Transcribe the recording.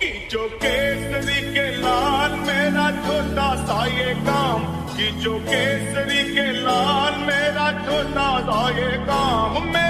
जो केसरी के लाल मेरा छोटा सा ये काम, कि जो केसरी के लाल मेरा छोटा सा ये काम।